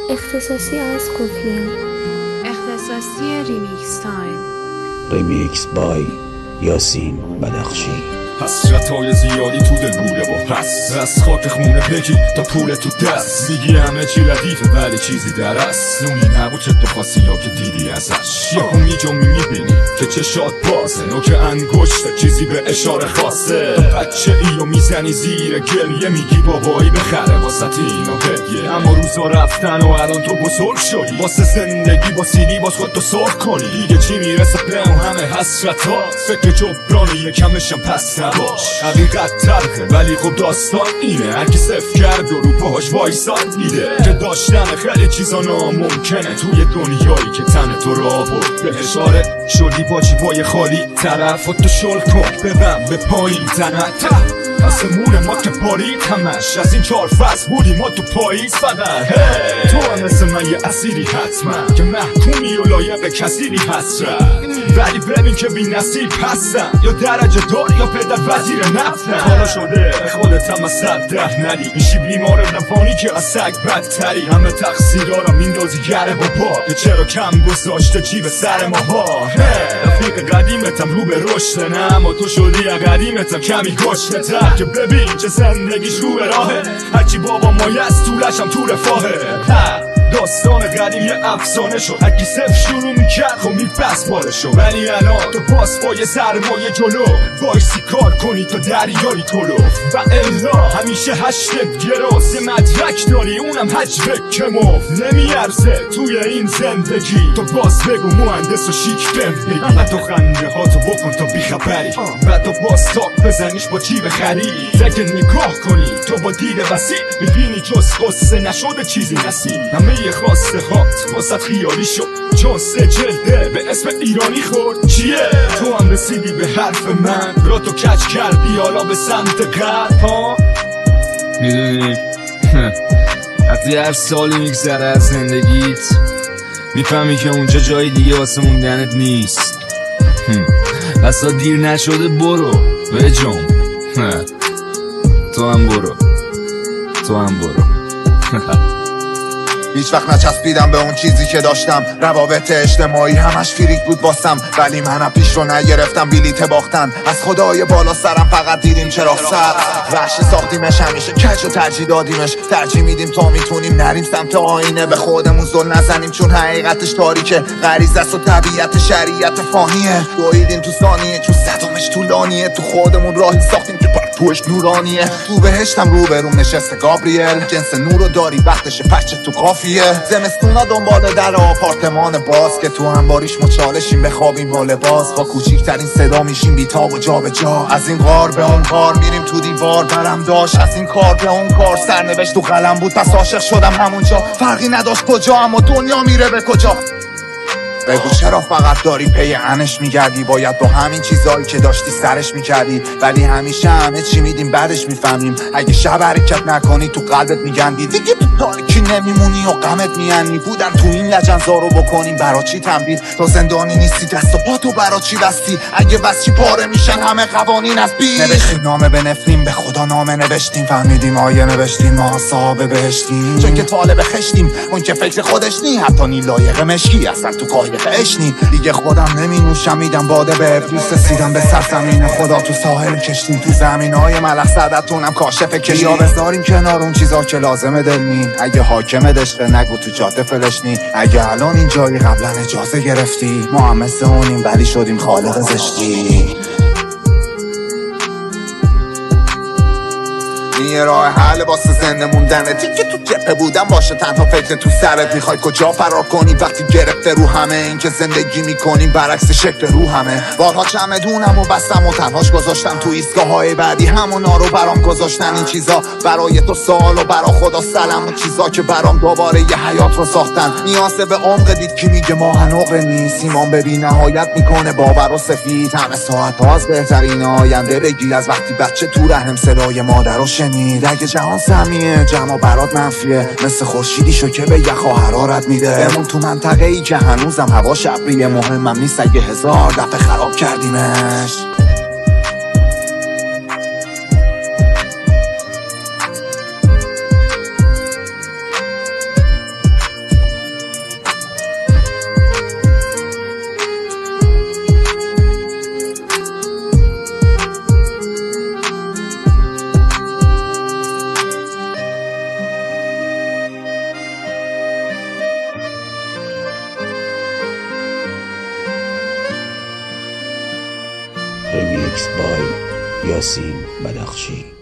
اختصاصی از قفلیان. اختصاصی ریمیکس تایم. ریمیکس بای یاسین بدخشی. حسرت‌های زیادی تو دل بوده با پس از خاک خونه بگی تا پول تو دست میگی همه چی ردیفه ولی چیزی در است نونی نبود چه تو خاصی یا که دیدی ازش یا امیجو میبینی که چشات بازه نوک انگشت چیزی به اشاره خاصه تو بچه ای و میزنی زیر گریه میگی بابایی بخره واسه اینو هدیه اما روزا رفتن و الان تو بزرگ شدی واسه زندگی با سیدی باز خود تو سرخ کنی دیگه چی میرسه به اون همه حسرتات فکر جبرانی یکمشم پس باش حقیقت تلخه ولی خب داستان اینه هرکی صفر کرد و رو پاهاش وایساد دیده که داشتن خیلی چیزا ناممکنه توی دنیایی که تن تو را برد به اشاره شدی با جیبای خالی طرفات تو شل کن ببم به پایین تنت آسمون ما که بارید همش از این 4 فصل بودی ما تو پاییز فقط تو هم مثل من یه اسیری حتما که محکومی و لایق کسیری حسرت ولی ببین که بی نصیب هستم یا درجه دار یا پدر وزیر نفتم حالا شده خودت هم از 110 ندی میشی بیمار روانی که از سگ بدتری همه تقصیرها را میندازی گره بابا که چرا کم گذاشته جیب سر ماها رفیق قدیمتم رو به رشد نه اما تو شدی قدیمتم کمی گشته تر که ببین چه زندگیش رو به راهه هرچی بابا مایه از طولش هم تو رفاهه داستان قدیم یه افسانه شد هرکی صفر شروع میکرد خب میپس بارشو ولی الان تو باز با یه سرمایه جلو بایستی کار کنی تو دریاری کلو و الا همیشه هشتت گروس یه مدرک داری اونم حجبه که مفت نمیارزه توی این زندگی تو باز بگو مهندس و شیک بگی و تو خنده ها تو بکن تا بیخبری و تو باز تاک بزنیش با جیب خرید اگه نگاه کنی تو با دید وسیع میبینی جز قصه نشده چیزی نسی همه یه خواسته هات واسط خیالی شد چون 3 جلده به اسم ایرانی خورد چیه؟ تو هم رسیدی به حرف من را تو کچ کردی حالا به سمت غرب ها میدونی وقتی هر سالی میگذره از زندگیت میفهمی که اونجا جای دیگه واسه موندنت نیست بسا دیر نشده برو بجم تو هم برو هیچ وقت نچسبیدم به اون چیزی که داشتم روابط اجتماعی همش فریک بود واسم ولی منم پیش رو نگرفتم بلیت باختن از خدای بالا سرم فقط دیدیم چرا سر وحشی ساختیمش همیشه کج و ترجیح دادیمش ترجیح میدیم تا میتونیم نریم سمت آینه به خودمون زل نزنیم چون حقیقتش تاریکه غریزه است و طبیعت شریعت فانیه دویدیم تو ثانیه چون صدامش طولانیه تو خودمون راهی ساختیم که پرتوش نورانیه تو بهشتم رو بروم نشسته گابریل جنس نورو داری وقتش پچه تو کافیه زمستونا دنبال در آپارتمان باز که تو انباریش مچالشیم بخوابیم با لباس با کوچیکترین صدا میشیم بیتاب و جا به جا از این غار به اون غار میریم تو دیوار برم داشت از این کار به اون کار سرنوشت تو قلم بود پس عاشق شدم همونجا فرقی نداشت کجا اما دنیا میره به کجا بگو چرا فقط داری پی انش میگردی باید با همین چیزایی که داشتی سرش میکردی ولی همیشه همه چی میدیم بعدش میفهمیم اگه شب حرکت نکنی تو قلبت میگندی دیگه تو تاریکی نمیمونی و غمت میانی بودن تو این لجنزا رو بکنیم برا چی تنبیه تو زندانی نیستی دست و پا تو برا چی بستی اگه بس چی پاره میشن همه قوانین از بیخ نوشتیم نامه به نفرین به خدا نامه نوشتیم فهمیدیم آیه نوشتیم ما صاحب بهشتیم چون که طالب خشتیم اون که فکر خودش نی حتی نی لایق مشکی اصلا تو قایق اشنی دیگه خودم نمی نوشم میدم باده به ابلیس رسیدم به سرزمین خدا تو ساحل کشتیم تو زمینای ملخ صدتونم کاشف کشی یا بذاریم کنار اون چیزا که لازمه دل نی اگه حاکم دشته نگو تو جاده فلشنی اگه الان این جایی قبلا اجازه گرفتی ما هم مثل اونیم ولی شدیم خالق زشتی یه راه حل واسه زنده موندنه که تو جبهه بودم باشه تنها فکر تو سرت میخوای کجا فرار کنی وقتی گرفته رو همه این که زندگی میکنیم برعکس شکل رو همه بارها چمدونم و بستم و تنهاش گذاشتم تو ایستگاه های بعدی همونا رو برام گذاشتن این چیزا برای تو سوال و برا خدا سلام و چیزا که برام دوباره یه حیات رو ساختن نیازه به عمق دید که میگه ما هنوقه نیست ایمان به بی نهایت میکنه باور و سفید همه ساعت ها از بهترین آینده بگیر از وقتی بچه تو رحم صدای مادر رو شنید اگه جهان سمیه جمع برات منفیه مثل خورشیدی شو که به یخ و حرارت میده بمون تو منطقه ای که هنوزم هوا شبریه مهمم نیست اگه 1000 دفعه خراب کردیمش ریمیکس بای یاسین بدخشی.